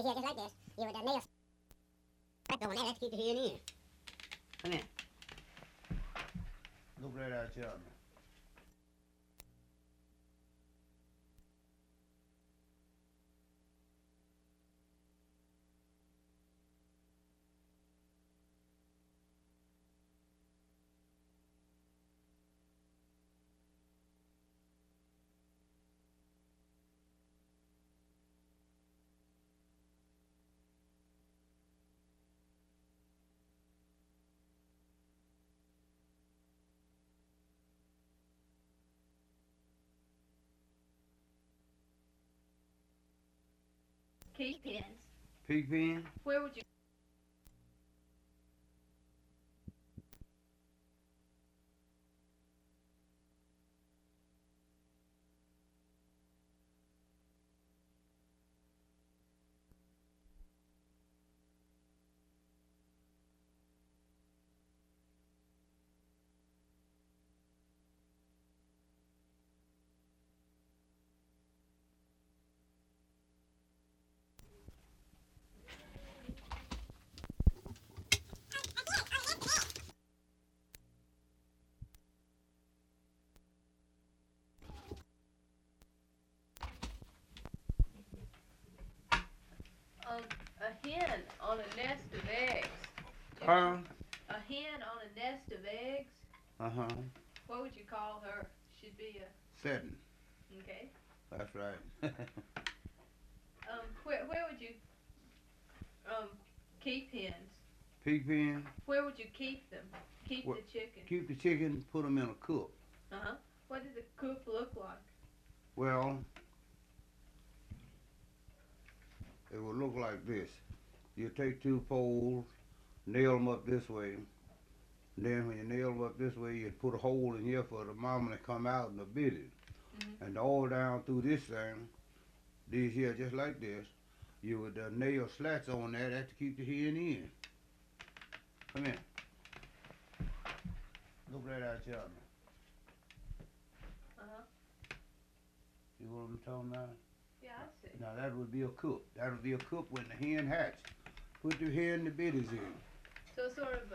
these here just like this. You would nail back on that. Let's keep the hen in. Come here. Look right out here. Keep pins. Pig pen? Where would you? A hen on a nest of eggs. Huh? A hen on a nest of eggs. Uh-huh. What would you call her? She'd be a. Setting. Okay. That's right. Where would you keep hens? Pig pen? Where would you keep them? Keep What- the chicken. Keep the chicken, put them in a coop. What did the coop look like? Well, it would look like this. You take two poles, nail them up this way. Then when you nail them up this way, you put a hole in here for the mama to come out and to bid it. And all down through this thing, these here just like this, you would nail slats on there. That's to keep the hen in. Come here. Look right out here. See what I'm talking about? Yeah, I see. Now that would be a coop. That would be a coop when the hen hatch. Put the hen the bitters in. So sort of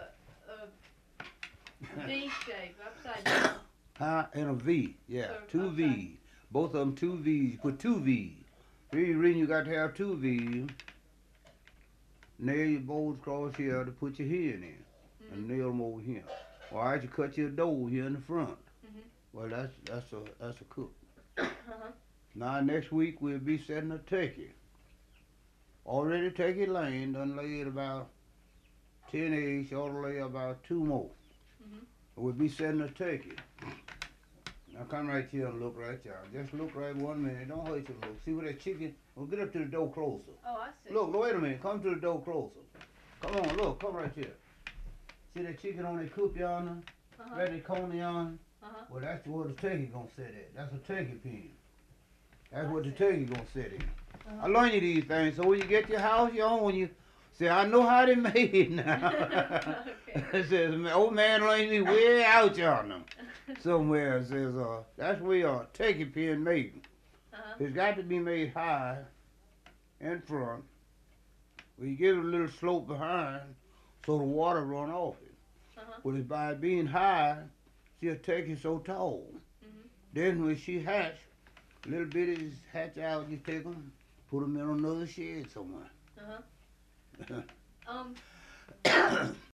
a V shape, upside down. In a V, yeah. So Two upside- V's. Both of them two V's. You put two V's. The reason you got to have two V's, nail your bolts across here to put your hen in. And nail them over here. All right, you cut your dough here in the front. Well, that's a cook. Now next week we'll be setting a turkey. Already turkey laying, done laid about 10 eggs, ought to lay about 2 more. We'll be setting a turkey. Now come right here and look right here. Just look right 1 minute. Don't hurt your look. See where that chicken? Well, get up to the door closer. Oh, I see. Look, wait a minute. Come to the door closer. Come on, look. Come right here. See that chicken on that coop yonder? Right that corner yonder? Well, that's where the turkey gonna sit at. That's a turkey pen. That's what the turkey gonna sit in. I learn you these things, so when you get your house, you own, you say, I know how they made it now. It says, old man learned me way out yonder. Somewhere it says, that's where a turkey pen made. It's got to be made high in front. Where you get a little slope behind so the water run off it. But it's by being high, see a turkey so tall. Then when she hatch, little bitties hatch out, you take them, put them in another shed somewhere.